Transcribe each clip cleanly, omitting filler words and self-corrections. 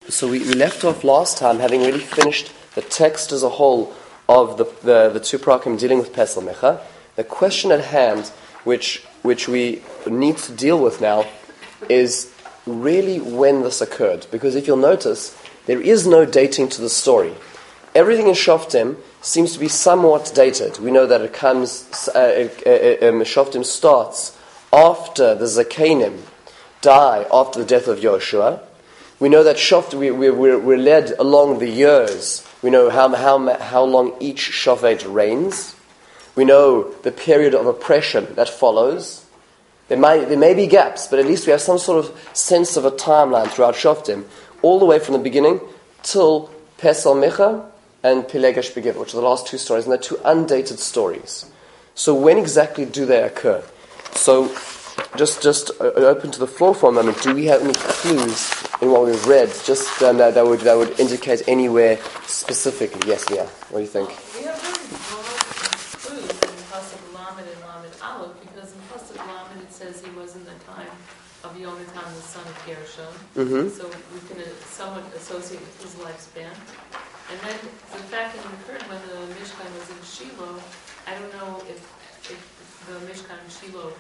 So we left off last time having really finished the text as a whole of the two parakim dealing with Pesel Mecha. The question at hand, which we need to deal with now, is really when this occurred. Because if you'll notice, there is no dating to the story. Everything in Shoftim seems to be somewhat dated. We know that it comes, Shoftim starts after the Zakenim die after the death of Yoshua. We know that we're led along the years. We know how long each Shofet reigns. We know the period of oppression that follows. There may be gaps, but at least we have some sort of sense of a timeline throughout Shoftim, all the way from the beginning till Pesel Mecha and Pilegesh Begiva, which are the last two stories, and they're two undated stories. So when exactly do they occur? So just open to the floor for a moment. Do we have any clues in what we've read? Just that would indicate anywhere specifically. Yes, Mia. What do you think? We have very broad clues in Pasuk Lamed and Lamed Aleph, because in Pasuk Lamed it says he was in the time of Yonatan, the son of Gershon. Mm-hmm. So we can somewhat associate with his lifespan. And then the fact that it occurred when the Mishkan was in Shiloh, I don't know if the Mishkan in Shiloh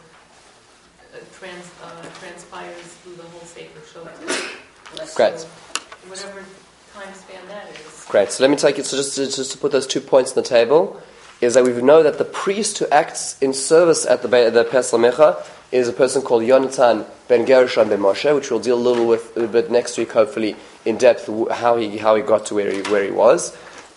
transpires through the whole Sefer Shoftim. Great. So whatever time span that is. Great. So let me take it. So just to put those 2 points on the table, is that we know that the priest who acts in service at the Pesel Mecha is a person called Yonatan ben Gershon ben Moshe, which we'll deal a bit next week, hopefully in depth, how he got to where he was.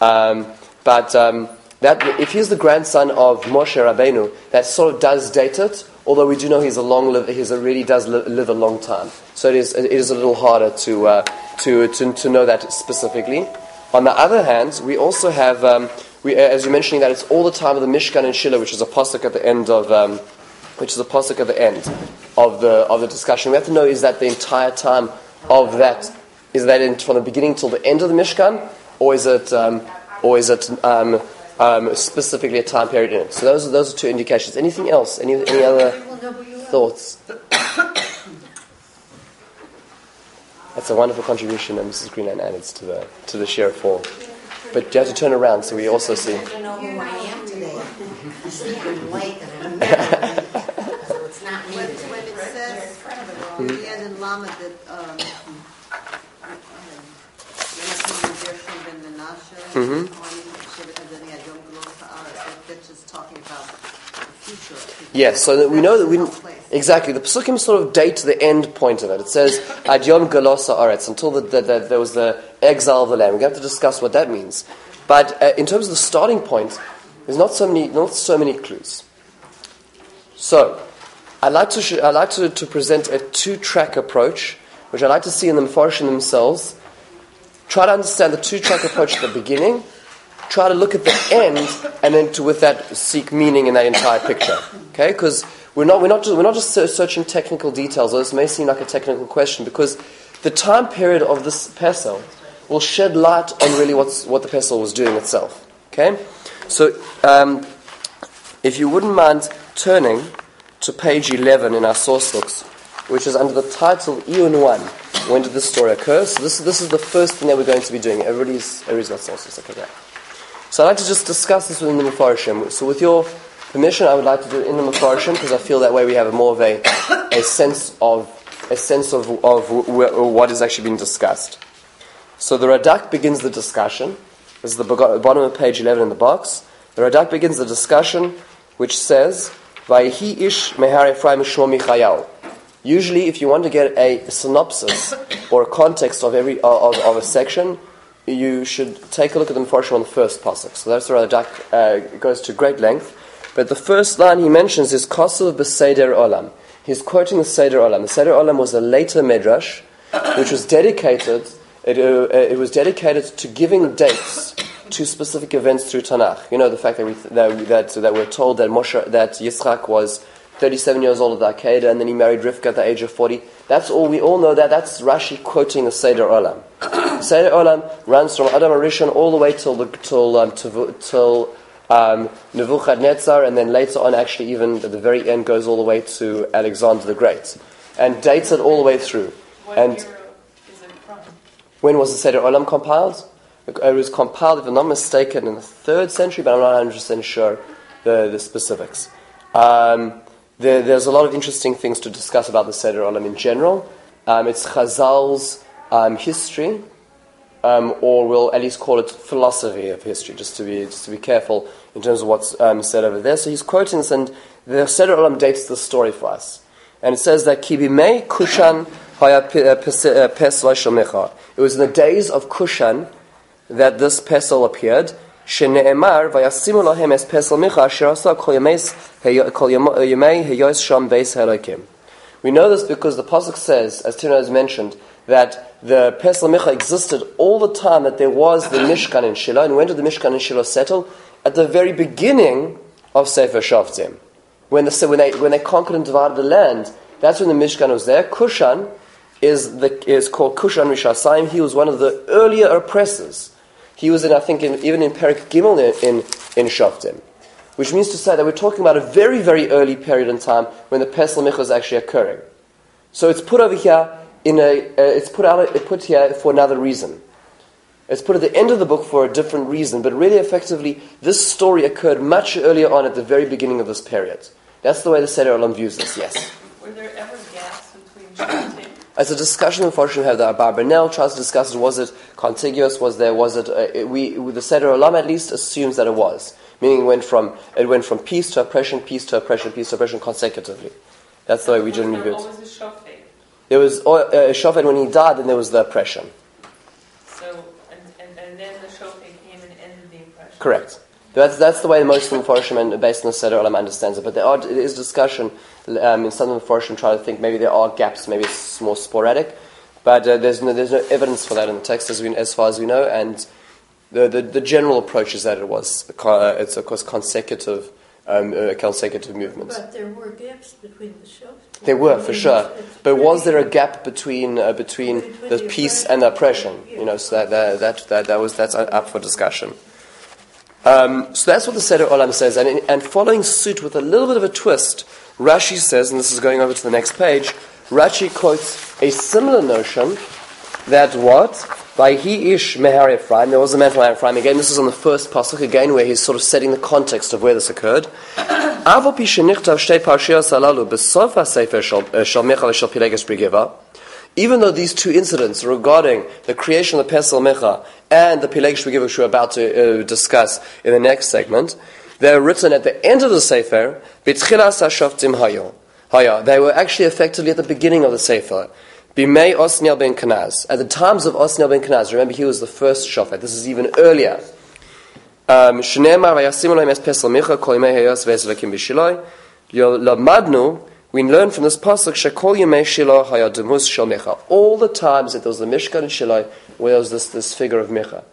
That if he's the grandson of Moshe Rabbeinu, that sort of does date it. Although we do know he's really does live a long time, so it is a little harder to know that specifically. On the other hand, we also have as you're mentioning that it's all the time of the Mishkan and Shiloh, which is a pasuk at the end of the discussion. We have to know, is that the entire time of that? Is that from the beginning till the end of the Mishkan, or is it specifically a time period in it? So those are two indications. Anything else? Any other thoughts? That's a wonderful contribution that Mrs. Greenland added to the share for. But you have to turn around so we also see. I don't know who I am today. I'm sleeping late and I'm never so it's not me today. When it says in the end in Lamed that that's just talking about the future. Yes, so we know that exactly the Pesukim sort of date the end point of it. It says Ad Yom Galos Haaretz, until there was the exile of the land. We're going to have to discuss what that means. But in terms of the starting point, there's not so many clues. So I'd like to present a two-track approach, which I'd like to see in the Mefarshim themselves. Try to understand the two-track approach at the beginning. Try to look at the end, and then with that seek meaning in that entire picture. Okay, because we're not just searching technical details. Or this may seem like a technical question, because the time period of this Pesel will shed light on really what the Pesel was doing itself. Okay, so if you wouldn't mind turning to page 11 in our source books, which is under the title Iyun 1. When did this story occur? So this is the first thing that we're going to be doing. Everybody's got sources. Okay, great. So I'd like to just discuss this within the Mefarshim. So with your permission, I would like to do it in the Mefarshim, because I feel that way we have more of a sense of what is actually being discussed. So the Radak begins the discussion. This is the bottom of page 11 in the box. The Radak begins the discussion, which says, "Vayihi ish mehar Ephraim shmo Michayal." Usually, if you want to get a synopsis or a context of a section, you should take a look at the Mefarshim on the first pasuk. So that's where Radak goes to great length. But the first line he mentions is Kosuv b'Seder Olam. He's quoting the Seder Olam. The Seder Olam was a later midrash, which was dedicated. It was dedicated to giving dates to specific events through Tanakh. You know, the fact that we're told that Yitzchak was 37 years old at the Akedah, and then he married Rivka at the age of 40. That's all. We all know that. That's Rashi quoting the Seder Olam. Seder Olam runs from Adam HaRishon all the way till Nebuchadnezzar, and then later on, actually, even at the very end, goes all the way to Alexander the Great, and dates it all the way through. What era is it from? When was the Seder Olam compiled? It was compiled, if I'm not mistaken, in the 3rd century, but I'm not 100% sure the specifics. There's a lot of interesting things to discuss about the Seder Olam in general. It's Chazal's history, or we'll at least call it philosophy of history, just to be careful in terms of what's said over there. So he's quoting this, and the Seder Olam dates the story for us. And it says that Ki bimei Kushan haya pesel shomecha. It was in the days of Kushan that this pesel appeared. Shene'emar vayasimu lahem es pesel micha asher asa kol yemei heyos sham beis ha'elokim. We know this because the pasuk says, as Tina has mentioned, that the pesel micha existed all the time that there was the Mishkan in Shiloh. And when did the Mishkan in Shiloh settle? At the very beginning of Sefer Shoftim. When they conquered and divided the land, that's when the Mishkan was there. Kushan is called Kushan Rishasayim. He was one of the earlier oppressors. He was even in Perek Gimel in Shoftim, which means to say that we're talking about a very, very early period in time when the Pesel Micha is actually occurring. So it's put over here it's put here for another reason. It's put at the end of the book for a different reason, but really effectively this story occurred much earlier on at the very beginning of this period. That's the way the Seder Olam views this, yes. Were there ever gaps between Shoftim? As a discussion, unfortunately, we have the Abarbanel tries to discuss, was it contiguous, the Seder Olam at least assumes that it was. Meaning it went from peace to oppression, peace to oppression, peace to oppression consecutively. That's the way we generally view it. Was there always a Shofet? There was a Shofet when he died, and there was the oppression. So, and then the Shofet came and ended the oppression. Correct. That's the way most of the Mepharshim and based on the Seder Olam understands it. But there is discussion in some of the Mepharshim try to think maybe there are gaps, maybe it's more sporadic. But there's no evidence for that in the text as far as we know. And the general approach is that it's of course consecutive movements. But there were gaps between the shows. There were, for sure. But was there a gap between the peace and the oppression? So that's up for discussion. So that's what the Seder Olam says, and following suit with a little bit of a twist, Rashi says, and this is going over to the next page, Rashi quotes a similar notion that what? By he ish mehar Ephraim, there was a man from Ephraim. Again, this is on the first pasuk again, where he's sort of setting the context of where this occurred. Avo pi shenichtav shtei parshiyos halalu besof hasefer shel Micha v'shel Pileges B'Geva. Even though these two incidents regarding the creation of the Pesel Micha and the Pileges B'Geva, which we're about to discuss in the next segment, they're written at the end of the Sefer, B'tchilas hashoftim haya. They were actually effectively at the beginning of the Sefer. Bimei Osniel ben Kenaz. At the times of Osniel ben Kenaz, remember he was the first Shofet. This is even earlier. Shneimar vayasimu lahem es Pesel Micha kol yemei hayos ve'ezelakim b'shiloi. Lamadnu. We learn from this pasuk shekol yemei Shiloh haya demus shel Micha. All the times that there was the Mishkan in Shiloh, where there was this figure of Micha,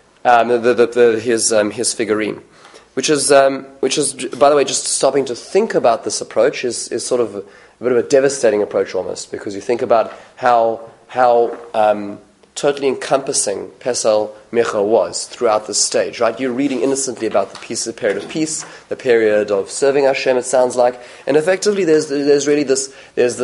his figurine, which is by the way, just stopping to think about this approach is sort of a bit of a devastating approach almost, because you think about how totally encompassing Pesel Micha was throughout this stage, right? You're reading innocently about the period of peace, the period of serving Hashem, it sounds like, and effectively there's really this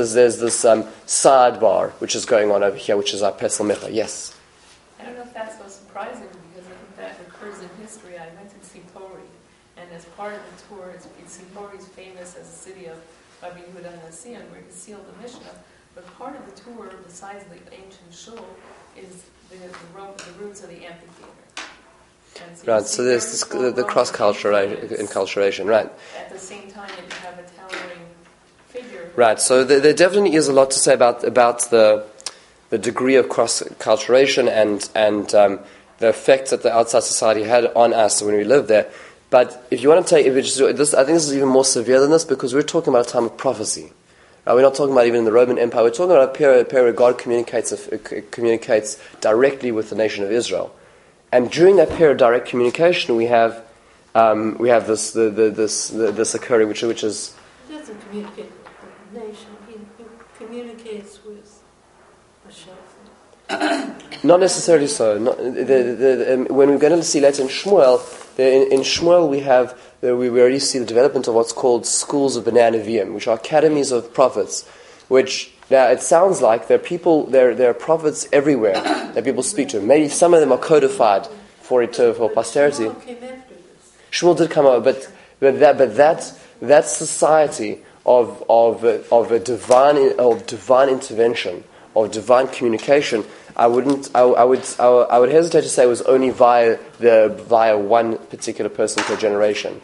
sidebar which is going on over here, which is our Pesel Micha. Yes? I don't know if that's so surprising, because I think that occurs in history. I went to Tzipori, and as part of the tour, Tzipori is famous as a city of Rabbi Yehuda HaNassi, where he sealed the Mishnah, but part of the tour, besides the ancient shul, is the roots of the amphitheater. Right, so there's the cross-culturation, right. At the same time that you have a towering figure. Right, so there definitely is a lot to say about the degree of cross-culturation and the effects that the outside society had on us when we lived there. But if you want to take, I think this is even more severe than this, because we're talking about a time of prophecy. We're not talking about even in the Roman Empire. We're talking about a period where God communicates directly with the nation of Israel, and during that period of direct communication, we have this occurring, which is. He doesn't communicate with the nation. He communicates with Hashem. Not necessarily so. When we're going to see later in Shmuel, in Shmuel we already see the development of what's called schools of Bnei Nevi'im, which are academies of prophets, which Now, it sounds like there are people, there are prophets everywhere that people speak to. Maybe some of them are codified for posterity. Shmuel came after this. Shmuel did come over, but that society of a divine intervention, of divine communication, I would hesitate to say it was only via one particular person per generation.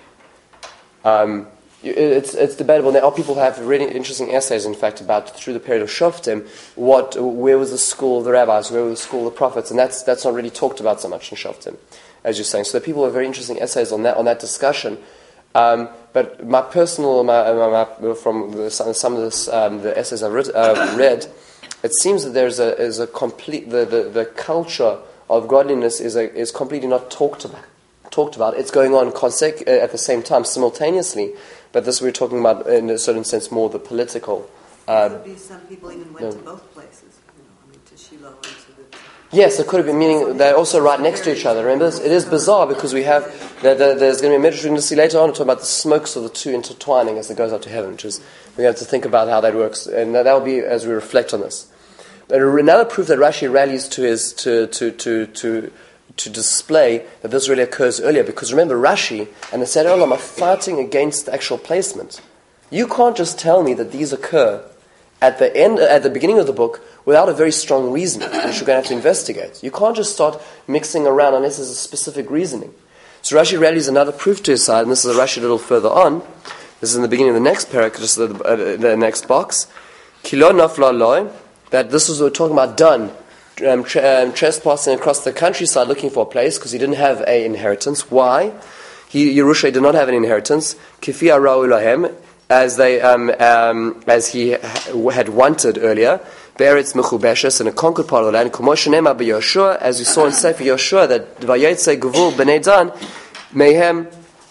It's debatable. Now, people have really interesting essays, in fact, about through the period of Shoftim, where was the school of the rabbis, where was the school of the prophets, and that's not really talked about so much in Shoftim, as you're saying. So the people have very interesting essays on that discussion. But my personal, from some of this, the essays I've read, it seems that there's a complete the culture of godliness is completely not talked about. It's going on at the same time, simultaneously. But this we're talking about, in a certain sense, more the political. Could be some people even went to both places. To Shiloh and to the... Yes, it could have been, meaning they're also right next to each other. Remember, it is bizarre because we have, there's going to be a midrash we're going to see later on to talk about the smokes of the two intertwining as it goes up to heaven, which is, we're going to have to think about how that works, and that will be as we reflect on this. But another proof that Rashi rallies to is to display that this really occurs earlier, because remember, Rashi and the Seder Olam are fighting against the actual placement. You can't just tell me that these occur at the beginning of the book without a very strong reasoning, which you're going to have to investigate. You can't just start mixing around unless there's a specific reasoning. So Rashi rallies another proof to his side, and this is a Rashi a little further on. This is in the beginning of the next parak, just the next box. Kilo nafla loy, that this was what we're talking about done. Trespassing across the countryside looking for a place because he didn't have an inheritance. Why? Yerusha did not have an inheritance. Kifi arau lahem, as he had wanted earlier. Be'eretz mechubeshes, in a conquered part of the land. Kumosh nema beYoshua, as we saw in Sefer Yoshua, that vayetze gevul b'nei Dan mehem,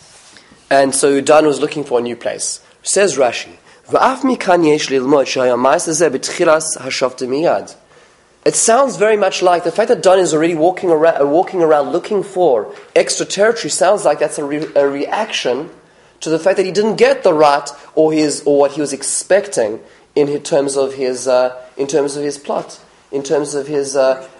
and so Dan was looking for a new place. Says Rashi, v'af mikan yesh lilmod shehaya ma'aseh zeh b'tchilas hashoftim miyad. It sounds very much like the fact that Dan is already walking around looking for extra territory. Sounds like that's a reaction to the fact that he didn't get the right or what he was expecting in terms of his plot, in terms of his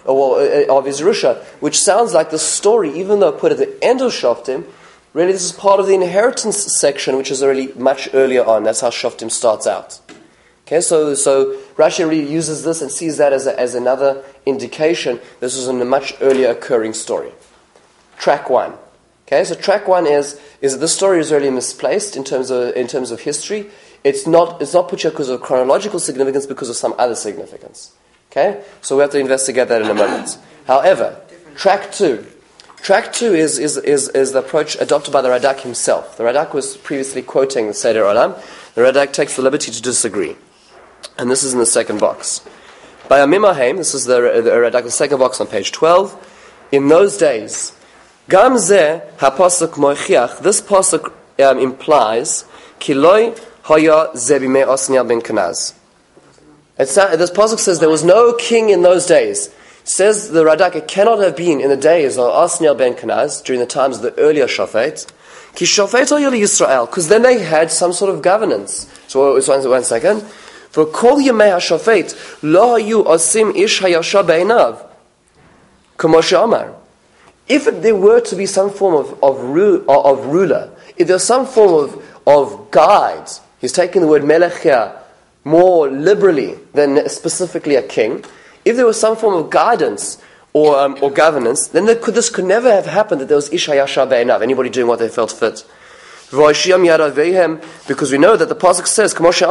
Yerusha, which sounds like the story, even though put at the end of Shoftim. Really, this is part of the inheritance section, which is already much earlier on. That's how Shoftim starts out. Okay, so Rashi really uses this and sees that as another indication. This was in a much earlier occurring story. Track 1. Okay, so track 1 is that this story is really misplaced in terms of history. It's not put here because of chronological significance, because of some other significance. Okay, so we have to investigate that in a moment. However, track 2. Track 2 is the approach adopted by the Radak himself. The Radak was previously quoting the Seder Olam. The Radak takes the liberty to disagree. And this is in the second box. By Amimahem, this is the Radak, the second box on page 12. In those days, Gam zeh ha-pasuk moichiach, this pasuk implies, Kiloi haya zebime Osniel ben Kenaz. This pasuk says there was no king in those days. Says the Radak, it cannot have been in the days of Osniel ben Kenaz, during the times of the earlier Shofet, Ki Shofet haya Yisrael, because then they had some sort of governance. So one second. For kol yemei hashofet lo hayu osim ish hayasha be'einav, kamo she'amar. If there were to be some form of ruler, if there's some form of guide, he's taking the word melech here more liberally than specifically a king. If there was some form of guidance or governance, then this could never have happened that there was ish hayasha be'einav, anybody doing what they felt fit. Because we know that the pasuk says,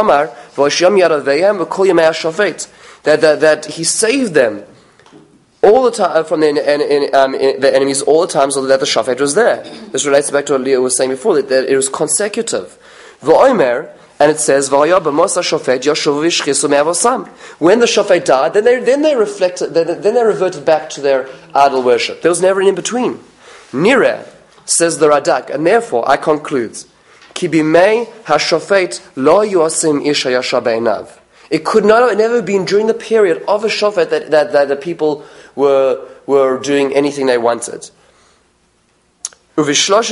that he saved them all the time from the enemies all the time, so that the shofet was there. This relates back to what Leah was saying before, that it was consecutive. And it says, when the shofet died, then they reflected, then they reverted back to their idol worship. There was never an in between. Nireh, says the Radak, and therefore I conclude, Ki bimei hashofet lo yosim ish hayasha be'einav. It could never been during the period of a shofet that the people were doing anything they wanted. And these three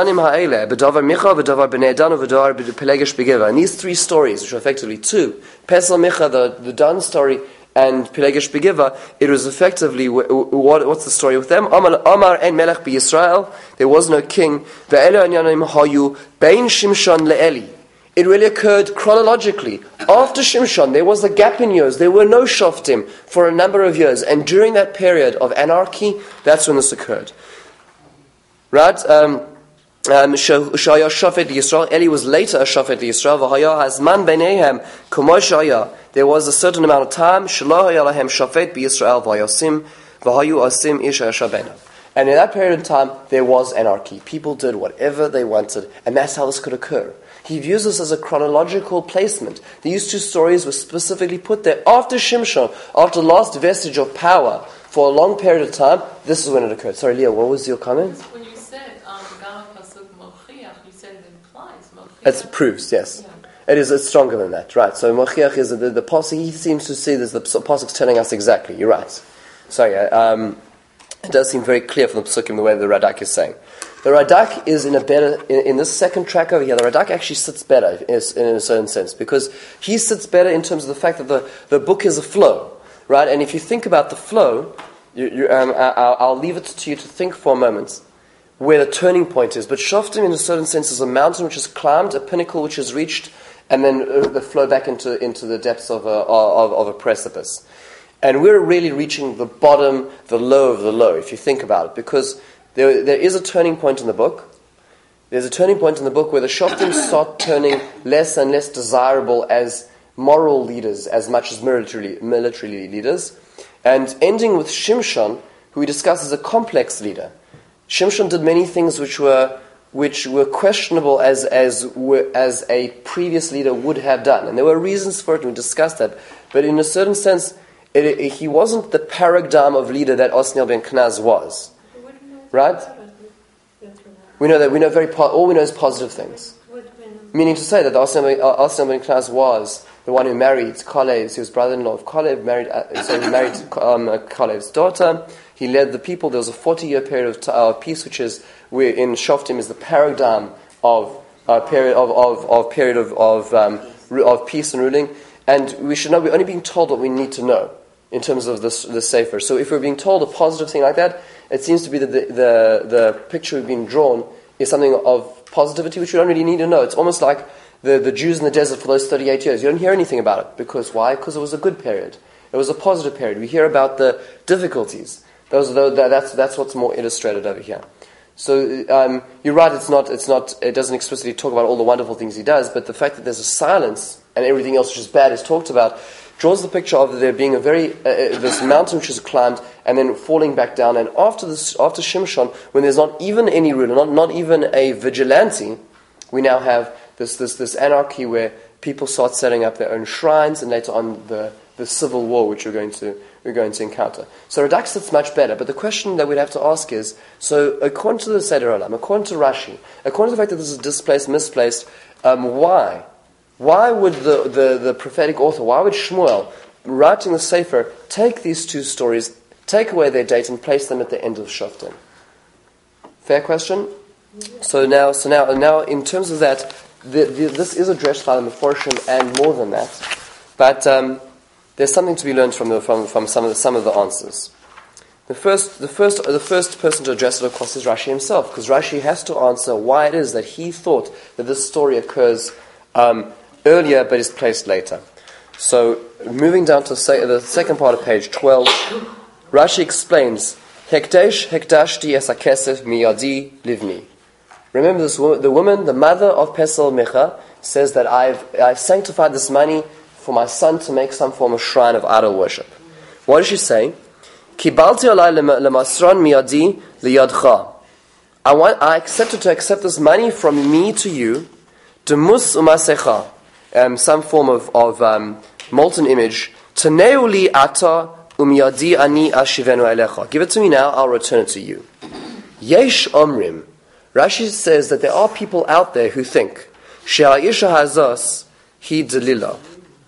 stories, which are effectively two, Pesel Micha, the Dan story, and Pelegesh Begiva, it was effectively, what's the story with them? Amar en melech b'Yisrael, there was no king. Ve'elu anyanim hayu bein Shimshon le'eli. It really occurred chronologically. After Shimshon, there was a gap in years. There were no Shoftim for a number of years. And during that period of anarchy, that's when this occurred. Right? Shaya Shofet Yisrael. Eli was later a Shofet Yisrael. V'haya hazman b'neihem kumo shaya. There was a certain amount of time. Shelo haya lahem Shofet b'Yisrael v'hayosim v'hayu asim ish hayashavena. And in that period of time, there was anarchy. People did whatever they wanted. And that's how this could occur. He views this as a chronological placement. These two stories were specifically put there after Shimshon, after the last vestige of power for a long period of time. This is when it occurred. Sorry, Leah, what was your comment? When you said Gama Pasuk Mochiach, you said it implies Mochiach. It proves, yes. Yeah. It's stronger than that, right? So Mochiach is the pasuk. He seems to see this. The pasuk's telling us exactly. You're right. Sorry, it does seem very clear from the pasukim the way the Radak is saying. The Radak is in this second track over here, the Radak actually sits better in a certain sense, because he sits better in terms of the fact that the book is a flow, right? And if you think about the flow, I'll leave it to you to think for a moment where the turning point is. But Shoftim in a certain sense is a mountain which is climbed, a pinnacle which is reached, and then the flow back into the depths of a precipice. And we're really reaching the bottom, the low of the low, if you think about it, because there is a turning point in the book. There's a turning point in the book where the Shoftim start turning less and less desirable as moral leaders as much as military leaders. And ending with Shimshon, who we discuss as a complex leader. Shimshon did many things which were questionable as a previous leader would have done. And there were reasons for it, and we discussed that. But in a certain sense, he wasn't the paradigm of leader that Osniel ben Kenaz was. Right? We know all we know is positive things. Meaning to say that Osniel ben Kenaz was the one who married Kalev, he was brother-in-law of Kalev, he married Kalev's daughter. He led the people. There was a 40-year period of peace, which is where in Shoftim is the paradigm of peace and ruling. And we should know we're only being told what we need to know in terms of the Sefer. So if we're being told a positive thing like that, it seems to be that the picture we've been drawn is something of positivity which we don't really need to know. It's almost like the Jews in the desert for those 38 years. You don't hear anything about it. Because why? Because it was a good period. It was a positive period. We hear about the difficulties. That's what's more illustrated over here. So you're right. It doesn't explicitly talk about all the wonderful things he does, but the fact that there's a silence and everything else which is bad is talked about draws the picture of there being a very this mountain which is climbed and then falling back down. And after Shimshon, when there's not even any ruler, not even a vigilante, we now have this anarchy where people start setting up their own shrines, and later on the civil war which we're going to encounter. So Radak sits much better, but the question that we'd have to ask is, so according to the Seder Olam, according to Rashi, according to the fact that this is displaced, misplaced, why? Why would the prophetic author, why would Shmuel, writing the Sefer, take these two stories, take away their date, and place them at the end of Shoftim? Fair question? So now, in terms of that, this is addressed by the Meforshim and more than that, but there's something to be learned from some of the answers. The first person to address it, of course, is Rashi himself, because Rashi has to answer why it is that he thought that this story occurs earlier but is placed later. So, moving down to the second part of page 12, Rashi explains, Hekdesh hekdashti es hakesef miyadi livni. Remember this woman, the woman, the mother of Pesel Micha, says that I've sanctified this money for my son to make some form of shrine of idol worship. What does she say? Kibalti alai lemasron miyadi liyadcha. I accepted to accept this money from me to you, demus umasecha, some form of molten image. Taneuli ata umiyadi ani ashivenu elecha. Give it to me now, I'll return it to you. Yesh omrim. Rashi says that there are people out there who think she'a'isha hazas hi Delilah.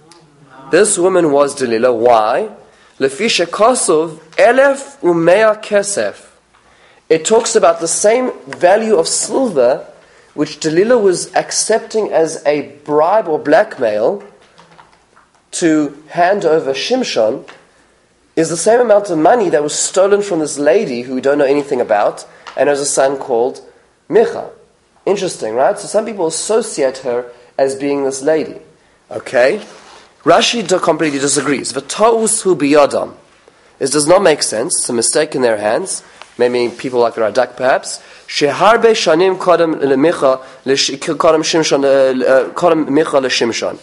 This woman was Delilah. Why? Lefisha kosov elef umea kesef. it talks about the same value of silver which Delilah was accepting as a bribe or blackmail to hand over Shimshon, is the same amount of money that was stolen from this lady who we don't know anything about, and has a son called Micha. Interesting, right? So some people associate her as being this lady. Okay? Rashi completely disagrees. V'ta'us hu biyadam. This does not make sense. It's a mistake in their hands. Maybe people like the Radak perhaps. Sheharbe shanim kodem lemicha kodem Micha leShimshon.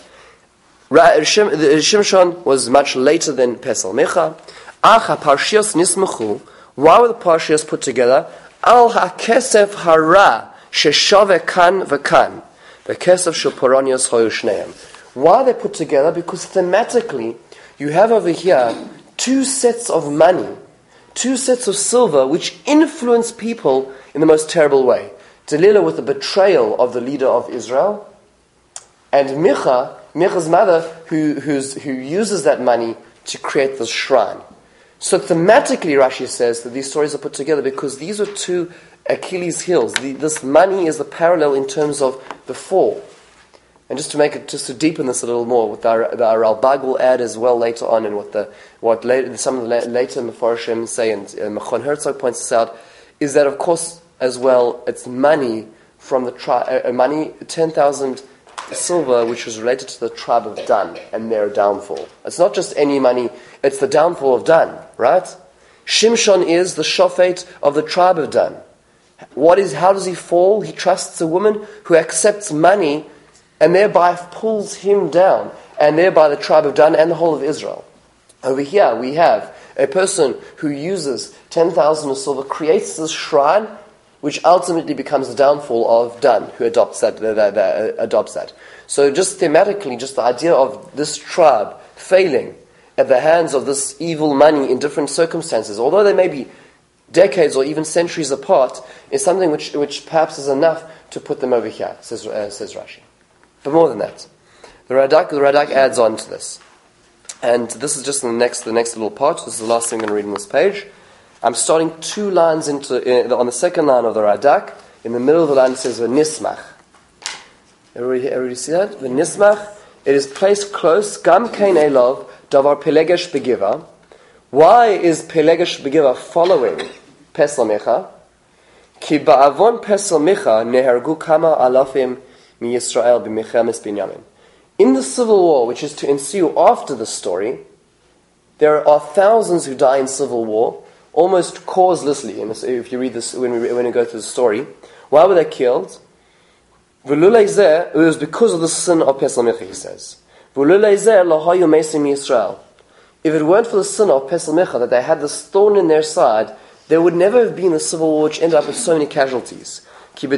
Shimshon was much later than Pesel Micha. Acha parshios nismechu. Why were the parshios put together? Al hakesef hara sheshave kan v'kan. The kesef shel poronios hoyu shneim. Why are they put together? Because thematically, you have over here two sets of money, two sets of silver, which influence people in the most terrible way. Delilah with the betrayal of the leader of Israel, and Micha's mother, who uses that money to create this shrine. So thematically, Rashi says that these stories are put together because these are two Achilles' heels. This money is the parallel in terms of the fall. And just to deepen this a little more, what the Ralbag will add as well later on, and some of the later Mefarshim say, and Mechon Herzog points this out, is that of course as well it's money from the money 10,000 silver, which was related to the tribe of Dan and their downfall. It's not just any money; it's the downfall of Dan, right? Shimshon is the shofet of the tribe of Dan. How does he fall? He trusts a woman who accepts money, and thereby pulls him down, and thereby the tribe of Dan and the whole of Israel. Over here we have a person who uses 10,000 of silver, creates this shrine, which ultimately becomes the downfall of Dan, who adopts that. So just thematically, just the idea of this tribe failing at the hands of this evil money in different circumstances, although they may be decades or even centuries apart, is something which perhaps is enough to put them over here, says Rashi. But more than that, the Radak adds on to this. And this is just the next little part. This is the last thing I'm going to read on this page. I'm starting 2 lines on the second line of the Radak. In the middle of the line it says V'nismach. Everybody see that? V'nismach. It is placed close. Gam kein elov davar pelegesh begiva. Why is pelegesh begiva following Pesel Micha? Ki ba'avon Pesel Micha nehergu kama alafim mi Yisrael b'milchemes Binyamin. In the civil war, which is to ensue after the story, there are thousands who die in civil war, almost causelessly. If you read this, when we go through the story, why were they killed? It was because of the sin of Pesel Micha, he says. If it weren't for the sin of Pesel Micha, that they had this thorn in their side, there would never have been a civil war which ended up with so many casualties. Because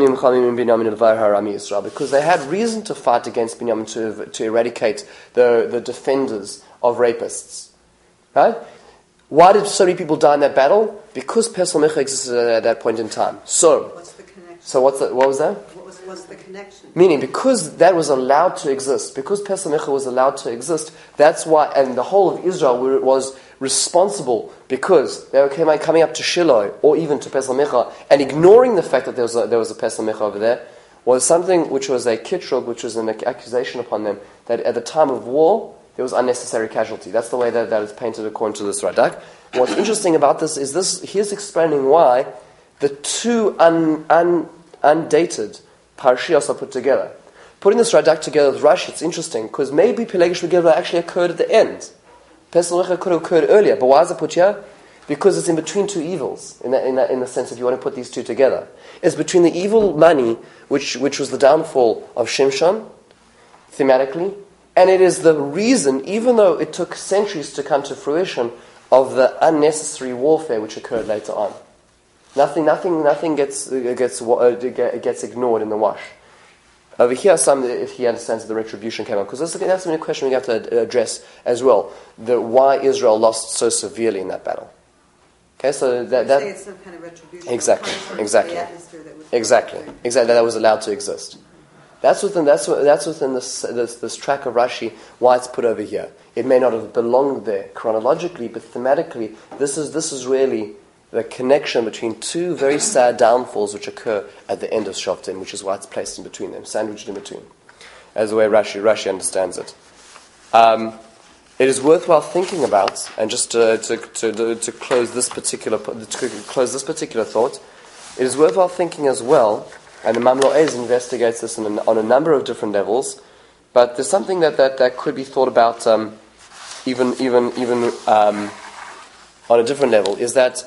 they had reason to fight against Binyamin to eradicate the defenders of rapists. Right? Why did so many people die in that battle? Because Pesel Micha existed at that point in time. So, What's the connection? So what was that? What's the connection? Meaning, because that was allowed to exist, because Pesel Micha was allowed to exist, that's why, and the whole of Israel was responsible because they were coming up to Shiloh or even to Pesel Micha and ignoring the fact that there was a Pesel Micha over there was something which was a kitrug, which was an accusation upon them that at the time of war there was unnecessary casualty. That's the way that is painted according to this Radak. What's interesting about this is here's explaining why the two undated parashios are put together. Putting this Radak together with Rashi, it's interesting because maybe Pelegesh Begiva actually occurred at the end. Pesel Micha could have occurred earlier, but why is it put here? Because it's in between two evils, in the sense if you want to put these two together. It's between the evil money, which was the downfall of Shimshon, thematically, and it is the reason, even though it took centuries to come to fruition, of the unnecessary warfare which occurred later on. Nothing gets ignored in the wash. Over here, if he understands the retribution came up, because that's a question we have to address as well. Why Israel lost so severely in that battle. Okay, so that say it's some kind of retribution. exactly. Exactly. That was allowed to exist. That's within this track of Rashi. Why it's put over here. It may not have belonged there chronologically, but thematically, this is really the connection between two very sad downfalls which occur at the end of Shoftim, which is why it's placed in between them, sandwiched in between, as the way Rashi understands it. It is worthwhile thinking about, and just to close this particular thought, it is worthwhile thinking as well, and the Mamlo'ez investigates this on a number of different levels, but there's something that could be thought about even on a different level, is that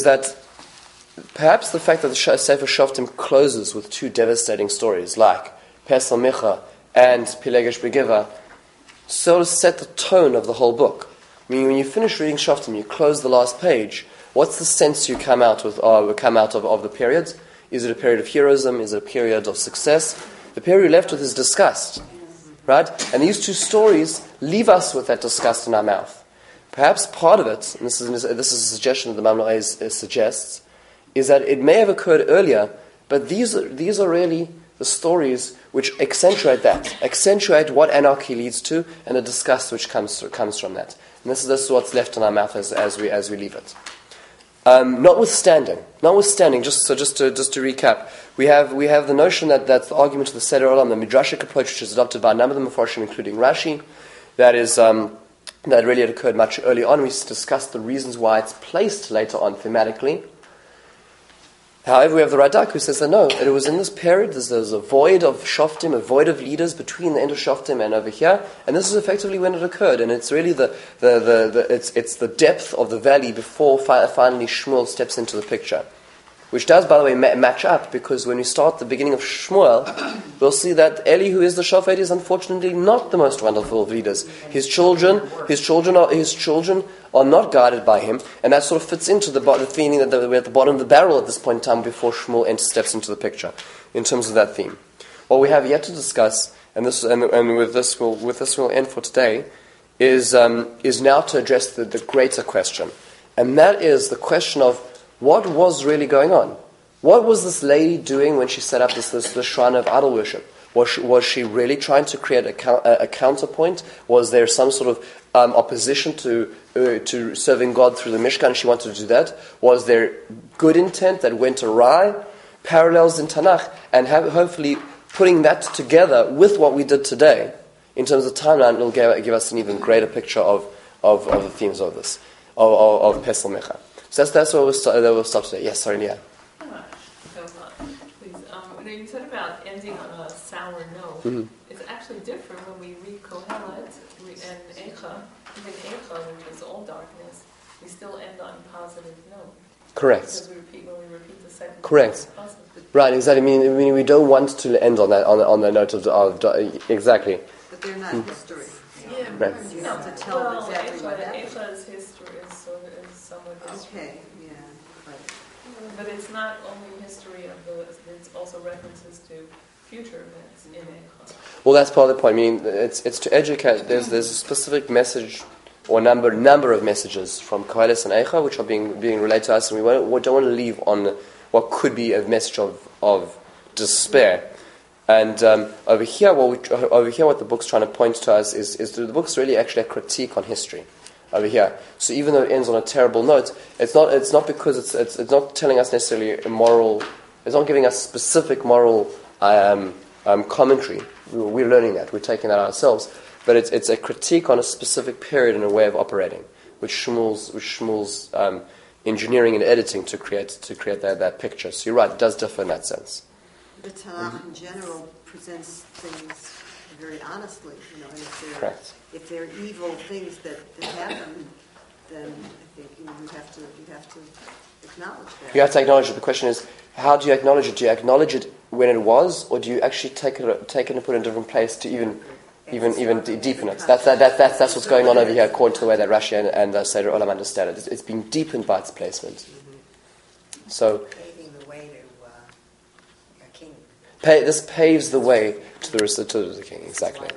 perhaps the fact that the Sefer Shoftim closes with two devastating stories, like Pesel Micha and Pilegesh Begiva, sort of set the tone of the whole book. I mean, when you finish reading Shoftim, you close the last page, what's the sense you come out of the period? Is it a period of heroism? Is it a period of success? The period you're left with is disgust, right? And these two stories leave us with that disgust in our mouth. Perhaps part of it, and this is a suggestion that the Mamlo'ez suggests, is that it may have occurred earlier, but these are really the stories which accentuate what anarchy leads to, and the disgust which comes from that. And this is what's left in our mouth as we leave it. Notwithstanding, just to recap, we have the notion that the argument of the Seder Olam, the Midrashic approach, which is adopted by a number of the Mefarshim, including Rashi, that really had occurred much early on. We discussed the reasons why it's placed later on thematically. However, we have the Radak who says that no, it was in this period, there's a void of Shoftim, a void of leaders between the end of Shoftim and over here, and this is effectively when it occurred, and it's really it's the depth of the valley before finally Shmuel steps into the picture. Which does, by the way, match up, because when we start the beginning of Shmuel, we'll see that Eli, who is the Shofet, is unfortunately not the most wonderful of leaders. His children are not guided by him, and that sort of fits into the feeling that we're at the bottom of the barrel at this point in time before Shmuel steps into the picture, in terms of that theme. What we have yet to discuss, and with this we'll end for today, is now to address the greater question, and that is the question of what was really going on. What was this lady doing when she set up this shrine of idol worship? Was she really trying to create a counterpoint? Was there some sort of opposition to serving God through the Mishkan? She wanted to do that. Was there good intent that went awry? Parallels in Tanakh, and hopefully putting that together with what we did today in terms of timeline will give us an even greater picture of the themes of this of Pesel Micha. So that's where we'll stop today. Yes, sorry, Leah. Please. You said about ending on a sour note. Mm-hmm. It's actually different when we read Kohelet and Eicha. Even Eicha, which is all darkness, we still end on a positive note. Correct. Because when we repeat the second. Correct. Right. Exactly. I mean, we don't want to end on that on the note of exactly. But they're not history. Yeah, right. You have to tell exactly what happened. Eicha's history is somewhat history. Okay, yeah. But it's not only history it's also references to future events in Eicha. Well, that's part of the point. I mean, it's to educate. There's a specific message or number of messages from Koheles and Eicha which are being relayed to us, and we don't want to leave on what could be a message of despair. And over here, what the book's trying to point to us is the book's really actually a critique on history. Over here, so even though it ends on a terrible note, it's not because it's not telling us necessarily a moral. It's not giving us specific moral commentary. We're learning that. We're taking that ourselves. But it's a critique on a specific period and a way of operating, which Shmuel's engineering and editing to create that picture. So you're right. It does differ in that sense. The Tanakh in general presents things very honestly, and if they're evil things that happen, then I think you have to acknowledge that. You have to acknowledge it. The question is, how do you acknowledge it? Do you acknowledge it when it was, or do you actually take it and put it in a different place to even deepen it? That's what's going on over here, according to the way that Rashi and Seder Olam understand it. It's being deepened by its placement. Mm-hmm. So Paving the way to a king. this paves the way to the king, exactly.